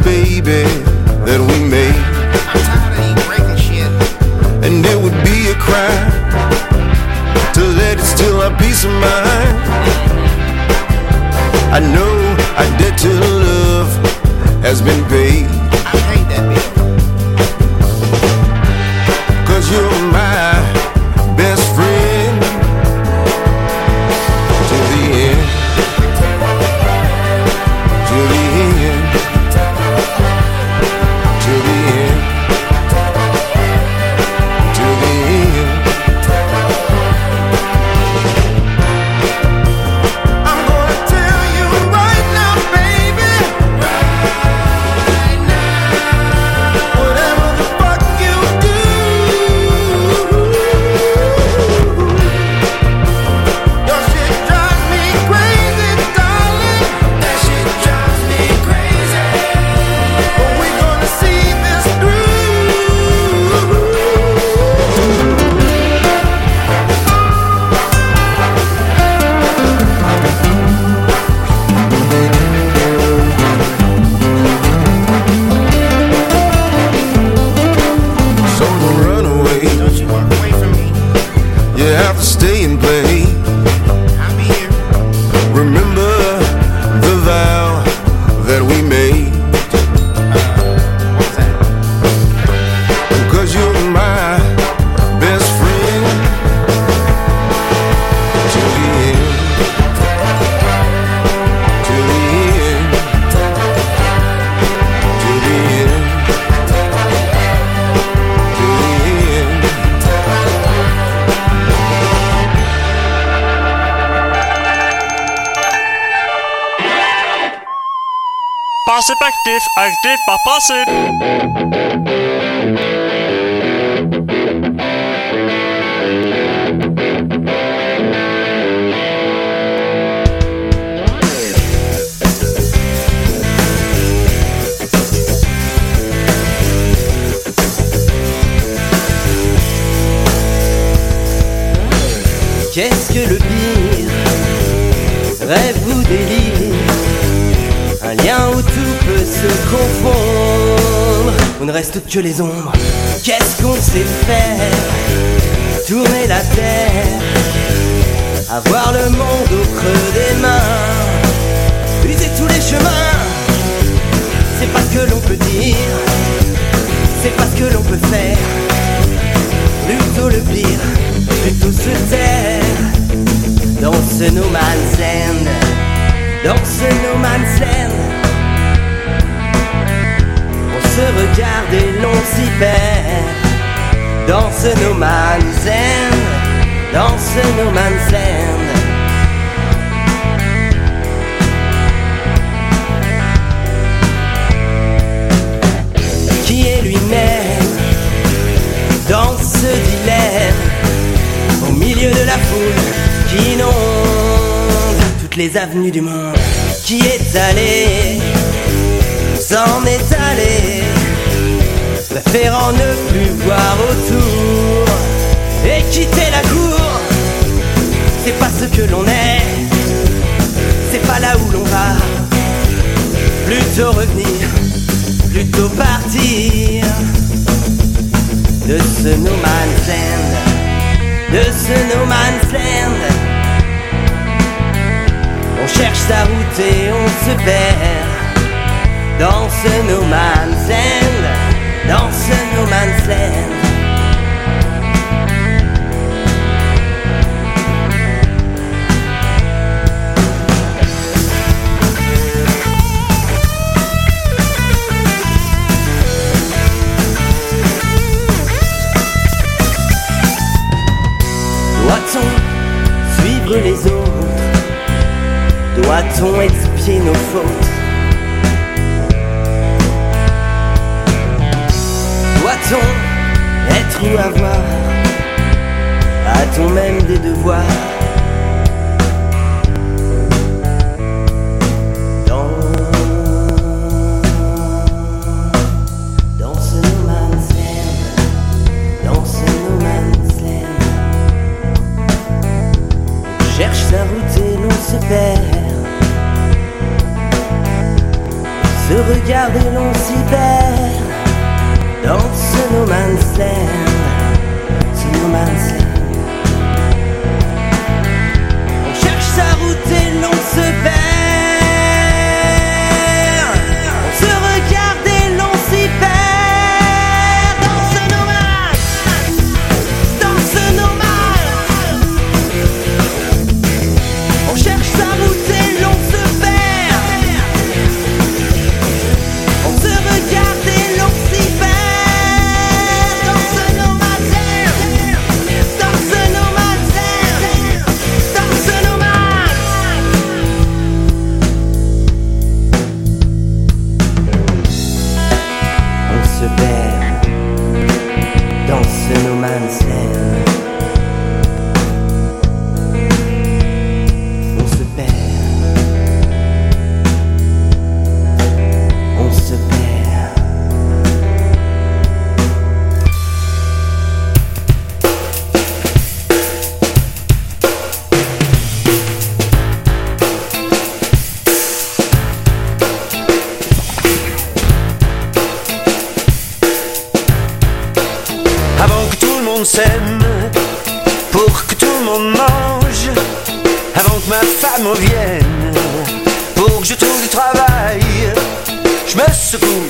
baby, that we made. I'm tired of you breaking shit. And it would be a crime to let it steal our peace of mind. I know our debt to love has been paid. I paid that bill. 'Cause you're my best friend to the end. To the end. To the end. To the end. I'm gonna tell you right now, baby. Right now. Whatever the fuck you do, your shit drives me crazy, darling. That shit drives me crazy. But we're gonna see this through. So don't run away. Don't you walk away from me. You have to stay and play. I'll be here. Remember the vow that we made. What's that? 'Cause you're my best friend to the end. To the end. To the end. To the end. Passiv aktiv, aktiv bare passiv. Qu'est-ce que le pire? Rêve ou délire? Un lien où tout peut se confondre, où ne reste que les ombres. Qu'est-ce qu'on sait faire? Tourner la terre, avoir le monde au creux des mains, user tous les chemins. C'est pas ce que l'on peut dire, c'est pas ce que l'on peut faire. Plutôt le pire, plutôt se taire. Dans ce no man's land, dans ce no man's land, on se regarde et l'on s'y perd. Dans ce no man's land, dans ce no man's land. Qui est lui-même dans ce dilemme, au milieu de la foule qui inonde toutes les avenues du monde. Qui est allé, s'en est allé, préférant ne plus voir autour et quitter la cour. C'est pas ce que l'on est, c'est pas là où l'on va. Plutôt revenir, plutôt partir de ce no man's land, de ce no man's land. On cherche sa route et on se perd dans ce no man's land, dans ce no man's land. Doit-on suivre les autres? Doit-on expier nos fautes? Doit-on être ou avoir? A-t-on même des devoirs? Dans ce no man's land, dans ce no man's land, on cherche sa route et l'on se perd. Se regarde et l'on s'y perd dans ce no man's land, ce no man's land. On cherche sa route et l'on se perd, on se regarde et l'on s'y perd dans ce no man's, dans ce no man's. On cherche sa route et l'on se perd, on se regarde et l'on s'y perd dans ce no man's land, dans ce no man's land, dans ce no man's. On se perd dans ce no man's land. On se perd, on se perd. Avant que tout le monde s'aime, pour que tout le monde mange, avant que ma femme revienne, pour que je trouve du travail, je me secoue.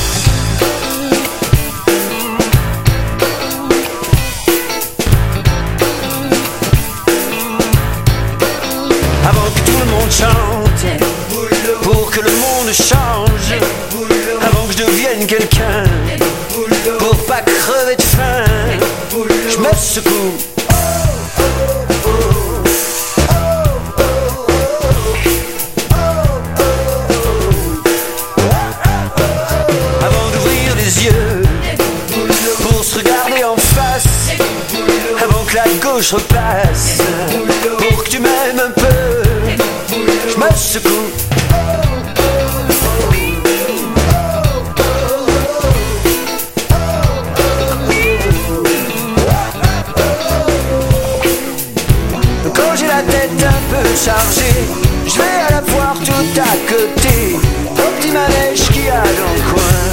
Avant que tout le monde chante, pour que le monde change, avant que je devienne quelqu'un, pour pas crever de faim, je me secoue. Avant d'ouvrir les yeux, pour se regarder en face, avant que la gauche repasse, pour que tu m'aimes un peu, je me secoue. Quand j'ai la tête un peu chargée, je vais à la foire tout à côté, au petit manège qu'il y a dans le coin.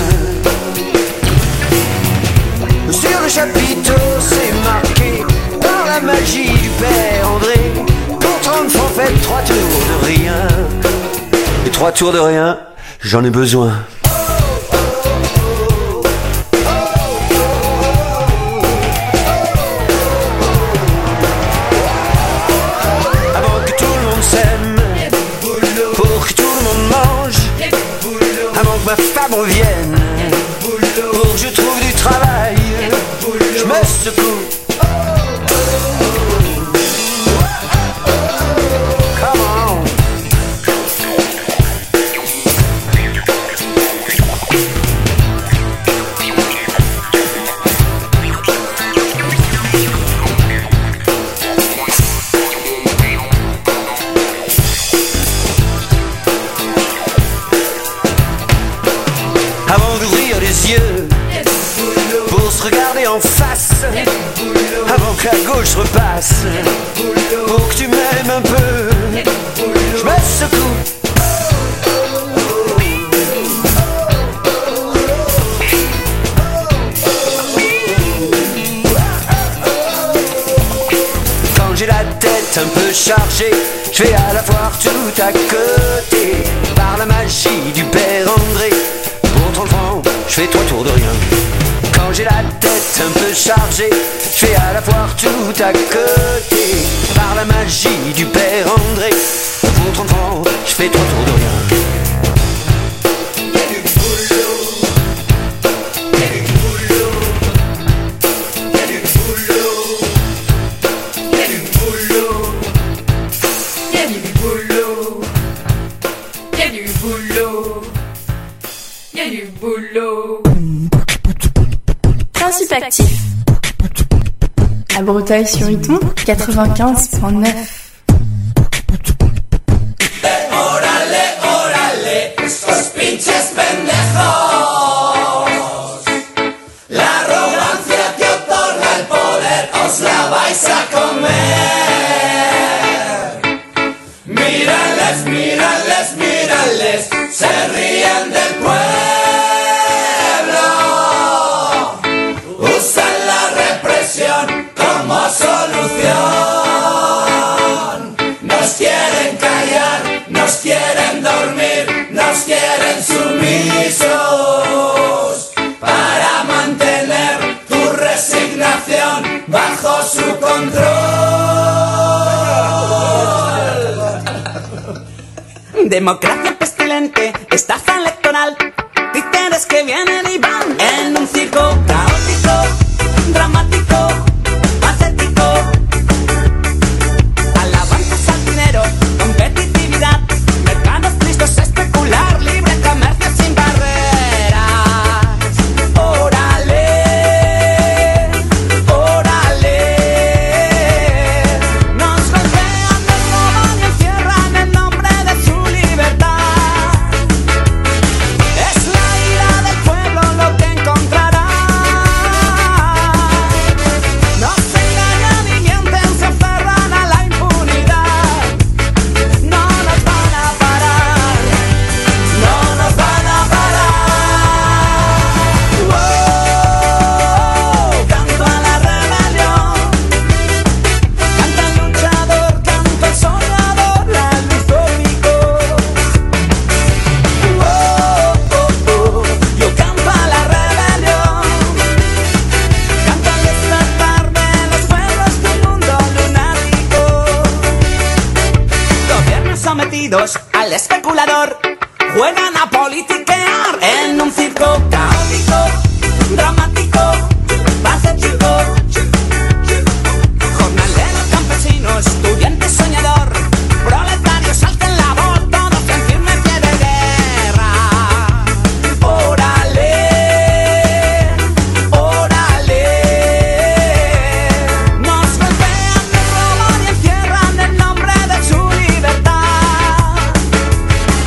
Sur le chapiteau c'est marqué par la magie du père André, pour 30 francs faites 3 tours de rien. Et 3 tours de rien, j'en ai besoin. Avant que tout le monde s'aime, pour que tout le monde mange, avant que ma femme revienne, pour que je trouve du travail, je me secoue. Come on. Avant d'ouvrir les yeux, pour se regarder en face, avant que la gauche repasse, pour que tu m'aimes un peu, je me secoue. Quand j'ai la tête un peu chargée, je vais à la foire tout à côté, par la magie du père André, pour 30 francs, je fais 3 tours de rien. Quand j'ai la tête un peu chargée, je vais à la foire tout à côté, par la magie du père André, pour 30 francs, je fais 3 tours de rien. Principe actif. À Breteuil-sur-Iton, 95.9. Mírales, mírales, mírales, se ríen del pueblo. Democracia pestilente, estafa electoral, títeres que vienen y van en un circo caótico, dramático, patético. Alabanzas al dinero, competitividad, mercados listos a especular, libre comercio sin barreras. Órale, órale. Nos golpean, nos roban y encierran en nombre de su libertad. Es la ira del pueblo lo que encontrará. Nos engañan y mienten, se aferran a la impunidad. No nos van a parar, no nos van a parar. Wow, canto a la rebelión, canta el luchador, canta el soñador, la luz cómico. Yo canto a la rebelión, canto al despertar de los pueblos de un mundo lunático. Gobiernos sometidos al especulador juegan a politiquear en un circo caótico, dramático, patético. Jornalero, campesino, estudiante, soñador, proletarios, alten la voz, todos en firme pie de guerra. Órale, órale. Nos golpean, nos roban y encierran en nombre de su libertad.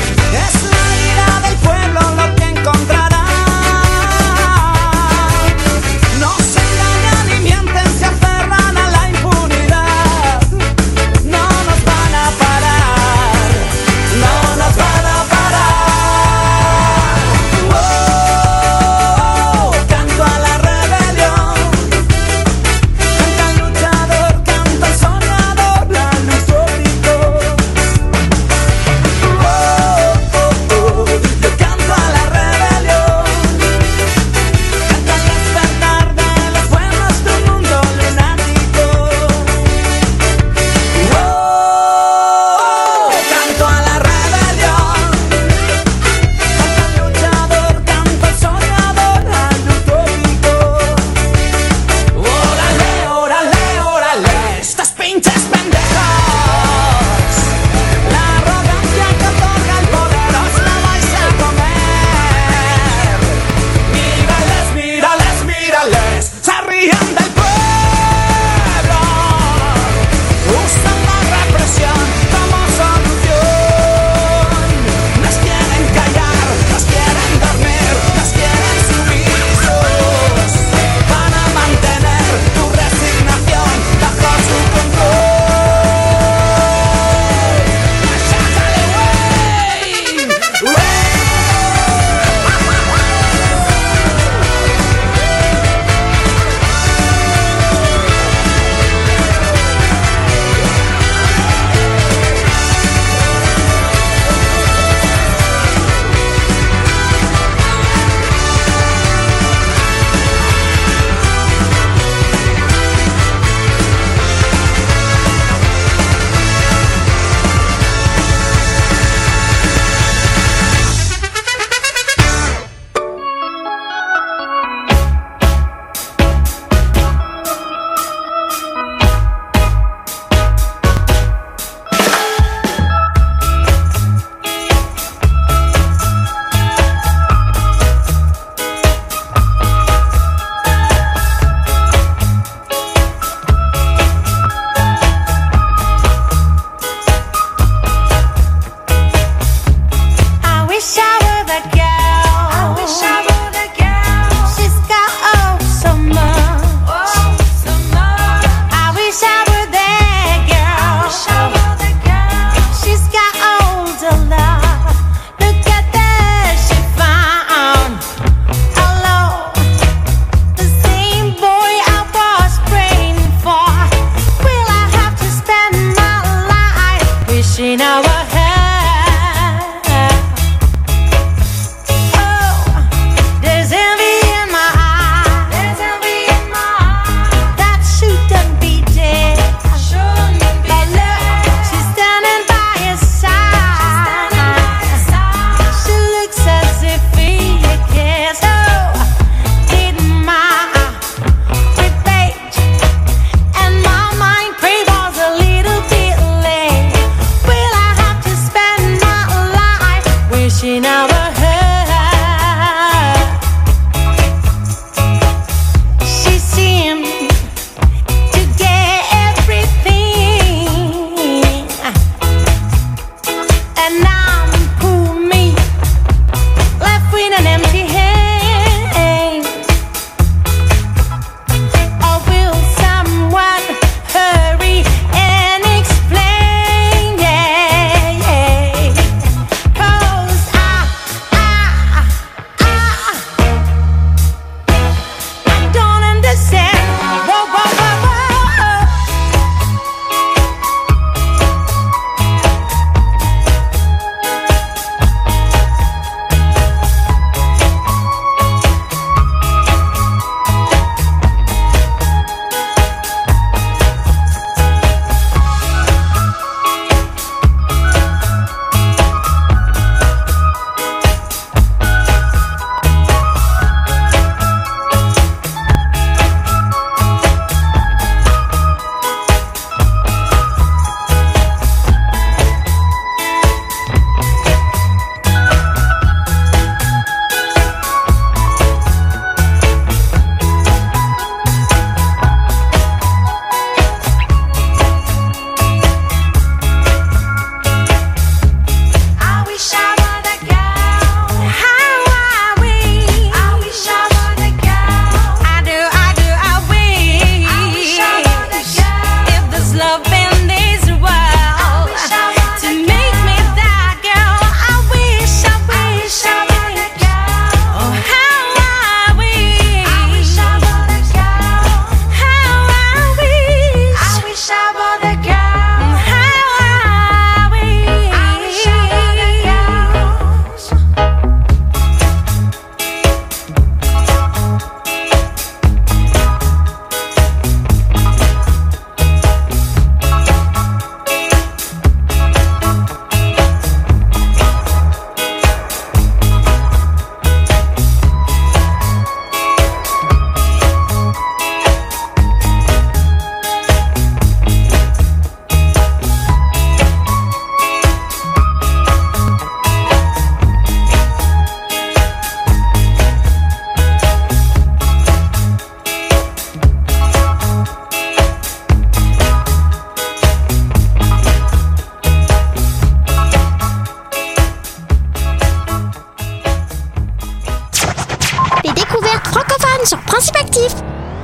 Principe actif.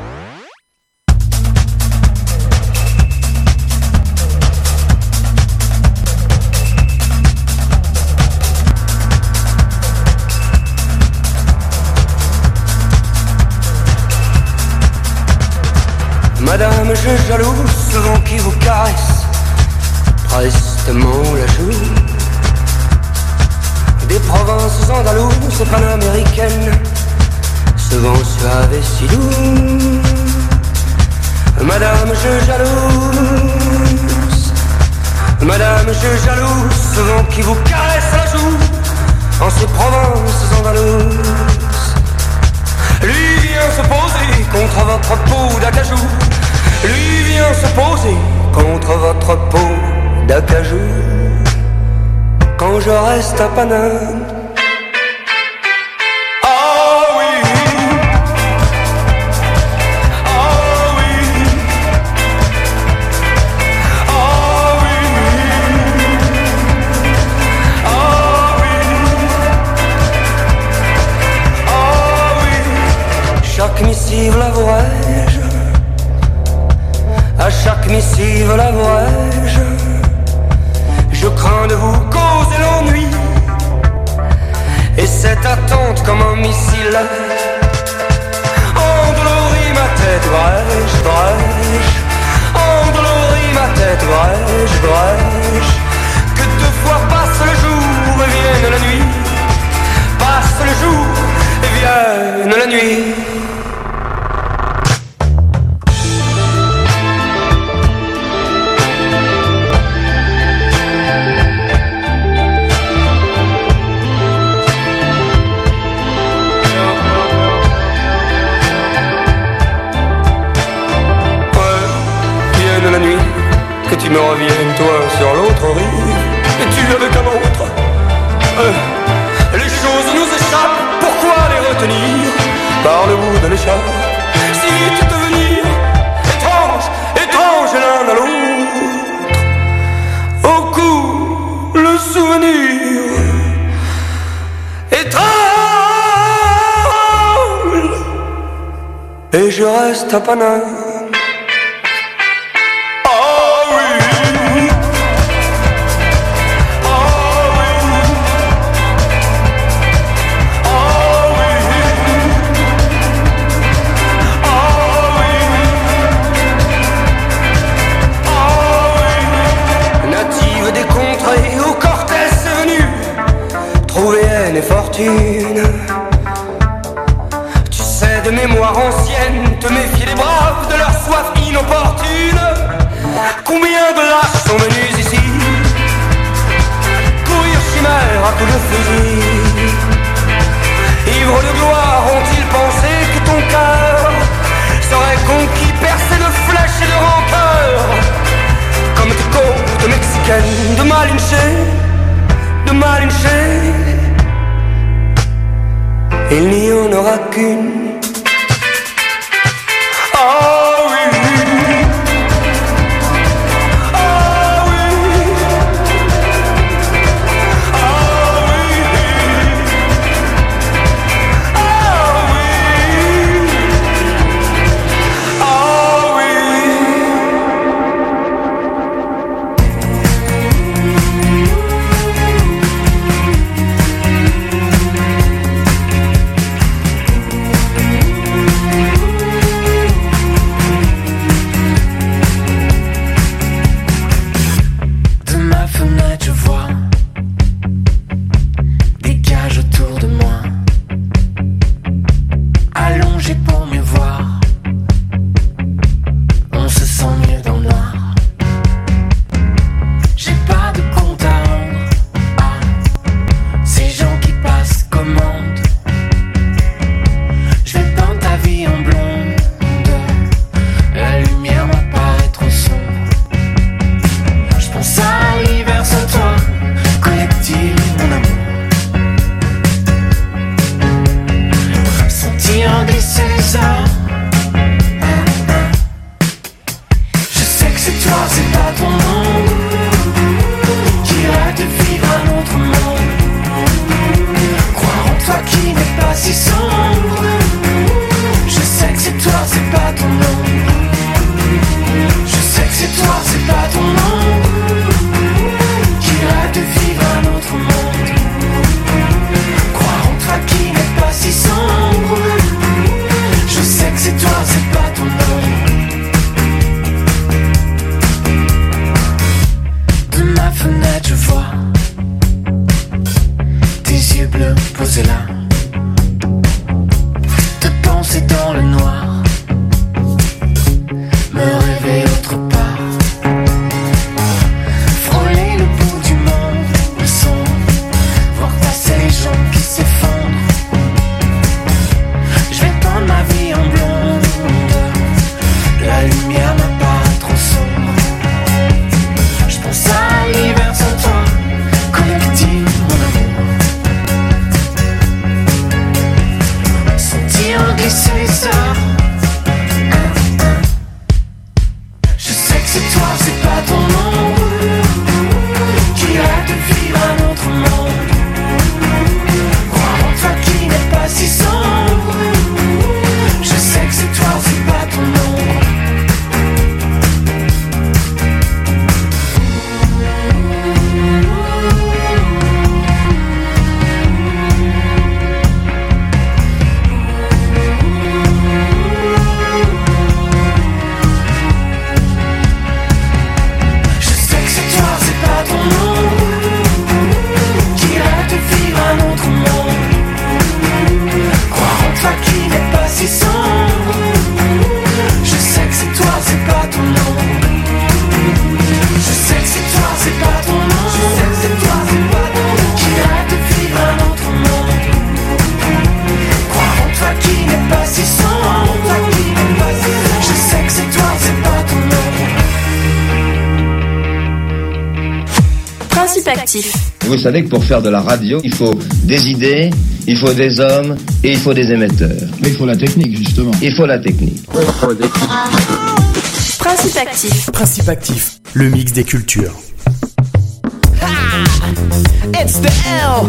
Madame, je jalouse ce vent qui vous caresse prestement la joue. Des provinces andalouses et panaméricaines, ce vent suave et si doux. Madame, je jalouse. Madame, je jalouse ce vent qui vous caresse la joue en ces provinces andalouses. Lui vient se poser contre votre peau d'acajou. Lui vient se poser contre votre peau d'acajou. Quand je reste à Paname. Ah oui, ah oui, ah oui, ah oui, ah oui. Chaque missive l'avouerai-je, à chaque missive l'avouerai-je. Je crains de vous causer l'ennui, et cette attente comme un missile endolorit ma tête, brèche, brèche. Endolorit ma tête, brèche, brèche. Que deux fois passe le jour et vienne la nuit. Passe le jour et vienne la nuit. La nuit, que tu me reviennes, toi, sur l'autre rive, et tu avec un autre. Les choses nous échappent, pourquoi les retenir par le bout de l'écharpe? Si vite devenir étrange, étrange l'un à l'autre. Au cou, le souvenir étrange, et je reste à Paname. Fortune, tu sais de mémoire ancienne te méfier des braves, de leur soif inopportune. Combien de lâches sont venus ici courir chimère à coups de fusil? Ivres de gloire, ont-ils pensé que ton cœur serait conquis, percé de flèches et de rancœur, comme tes côtes mexicaines de Malinche, de Malinche? Il n'y en aura qu'une. Ah oui, ah oui, ah oui, ah oui, ah oui. si sombre. Je sais que me say ça. Je sais que c'est toi, c'est pas ton nom qui rêve de vivre un autre monde. Croire en toi qui n'est pas si sombre. Je sais que c'est toi, c'est pas ton nom. Actif. Vous savez que pour faire de la radio, il faut des idées, il faut des hommes et il faut des émetteurs. Mais il faut la technique, justement. Il faut la technique. Principe actif. Principe actif, le mix des cultures. It's the L.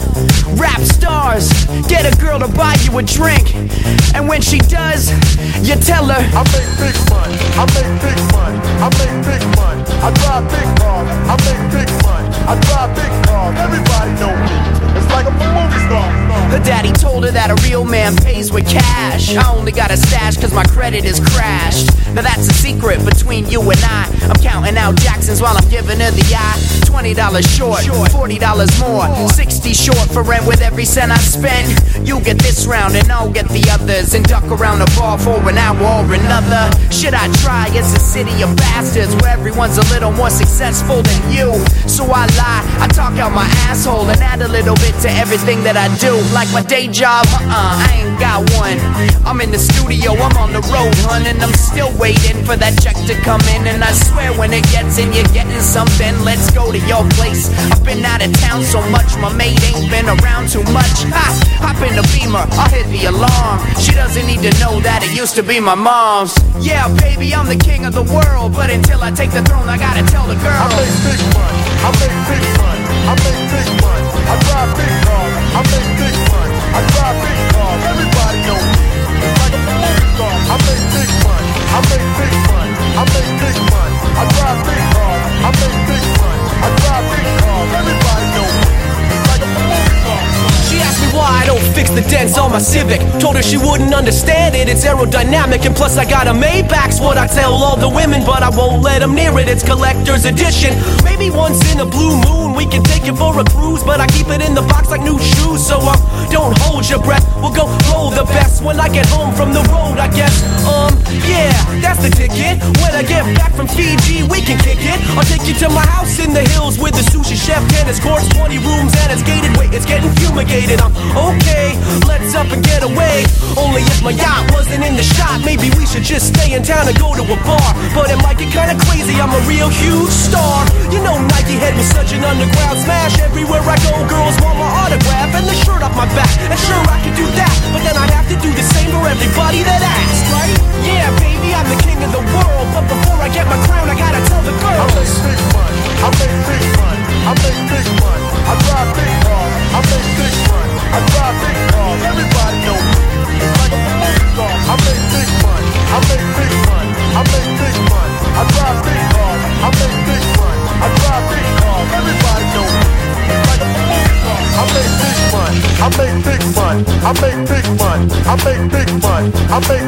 Rap stars, get a girl to buy you a drink, and when she does, you tell her I make big money, I make big money, I make big money, I drive big cars, I make big money, I drive big cars, everybody know me, it's like a movie star. Her daddy told her that a real man pays with cash. I only got a stash cause my credit is crashed. Now that's a secret between you and I. I'm counting out Jacksons while I'm giving her the eye. $20 short, $40 more, 60 short for rent with every cent I spend. You get this round and I'll get the others, and duck around the bar for an hour or another. Should I try? It's a city of bastards where everyone's a little more successful than you. So I lie, I talk out my asshole and add a little bit to everything that I do. Like my day job, I ain't got one. I'm in the studio, I'm on the road, hun, and I'm still waiting for that check to come in. And I swear when it gets in, you're getting something. Let's go to your place. I've been out of town so much, my mate ain't been around too much. Ha! Hop in the Beamer, I'll hit the alarm. She doesn't need to know that it used to be my mom's. Yeah, baby, I'm the king of the world, but until I take the throne, I gotta tell the girl. I make big money, I make big money, I make big money, I drive big cars, I make big money, I drive big cars, everybody know me, it's like a movie star. I make big money, I make big money, I make big money, I drive big cars, I make big money, I drive big cars, everybody know me, it's like a movie star. She asked me why I don't fix the dents on my Civic. Told her she wouldn't understand it, it's aerodynamic, and plus I got a Maybach's what I tell all the women, but I won't let them near it, it's collector's edition. Maybe once in a blue moon we can take it for a cruise, but I keep it in the box like new shoes. So don't hold your breath, we'll go roll the best when I get home from the road, I guess. Yeah, that's the ticket. When I get back from Fiji we can kick it. I'll take you to my house in the hills with the sushi chef, tennis courts, 20 rooms and it's gated. Wait, it's getting fumigated. I'm okay, let's up and get away. Only if my yacht wasn't in the shot, maybe we should just stay in town and go to a bar. But it might get kinda crazy, I'm a real huge star. You know Nike Head was such an underground smash. Everywhere I go, girls want my autograph and the shirt off my back. And sure, I could do that, but then I'd have to do the same for everybody that asks, right? Yeah, baby, I'm the king of the world, but before I get my crown, I gotta tell the girls. I make big money, I make big money, I make big money, I drive big cars, I make big money, I drive big cars, everybody know me, it's like a movie star. I make big money, I make big money, I make big money, I drive big cars, I make big money, I drive big cars, everybody know me, it's like a movie star. I make big money, I make big money, I make big money, I make big money, I make